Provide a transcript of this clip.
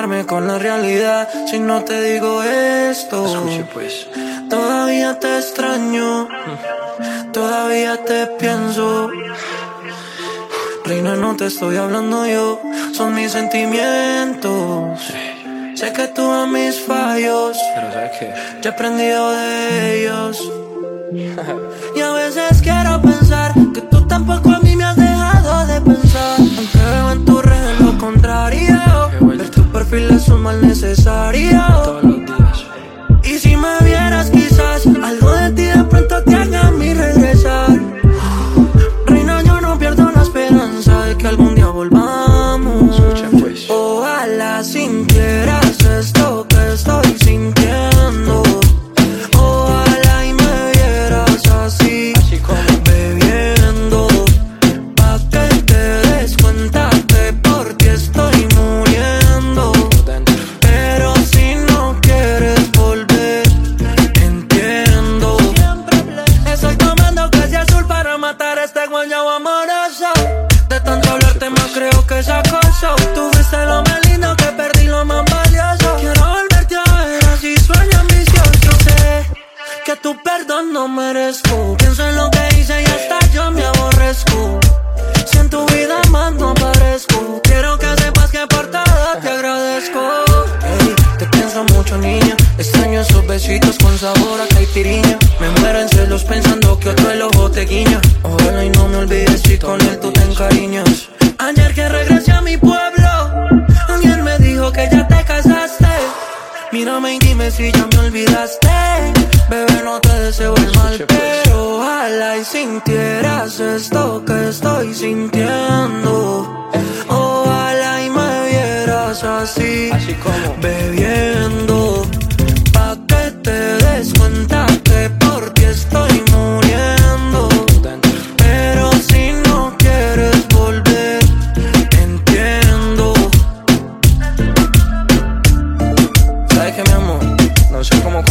chocarme con la realidad si no te digo esto. Escuche pues. Todavía te extraño, todavía te pienso. Reina, no te estoy hablando yo, son mis sentimientos. Sé que tú a mis fallos, Pero ¿sabes qué? ya he aprendido de ellos. Y a veces quiero pensar que tú tampoco a mí me has dejado de pensar. Aunque veo en tu red lo contrario, ver tu perfil es un mal necesario. Todos los días. Y si me vieras quizás algo de ti de pronto te haga a mí regresar. Reina, yo no pierdo la esperanza de que algún día volvamos. Escucha pues. Ojalá sintieras esto que estoy sintiendo. Ojalá y me vieras así, Así como bebiendo, pa' que te des cuenta que por ti estoy muriendo. dentro. Pero si no quieres volver, entiendo. Estoy tomando casi azul para matar este guayabo amoroso. De tanto hablarte más creo que es acoso. Tú fuiste lo más lindo que perdí, lo más valioso. Quiero volverte a ver así, sueño ambicioso. Sé que tu perdón no merezco. Pienso en lo que hice y hasta yo me aborrezco. Si en tu vida más no aparezco, quiero que sepas que por todo te agradezco. Ey, te pienso mucho, niña. Extraño esos besitos con sabor a caipiriña. Me muero en celos pensando que otro el ojo te guiña. Ojalá y no me olvides si con él tú te encariñas. Ayer que regresé a mi pueblo, alguien me dijo que ya te casaste. Mírame y dime si ya me olvidaste. Bebé, no te deseo el mal, pero ojalá y sintieras esto que estoy sintiendo. Ojalá y me vieras así, Así como bebiendo, pa' que te des cuenta que por ti estoy muriendo. dentro. Pero si no quieres volver, entiendo. ¿Sabes qué, mi amor? No sé cómo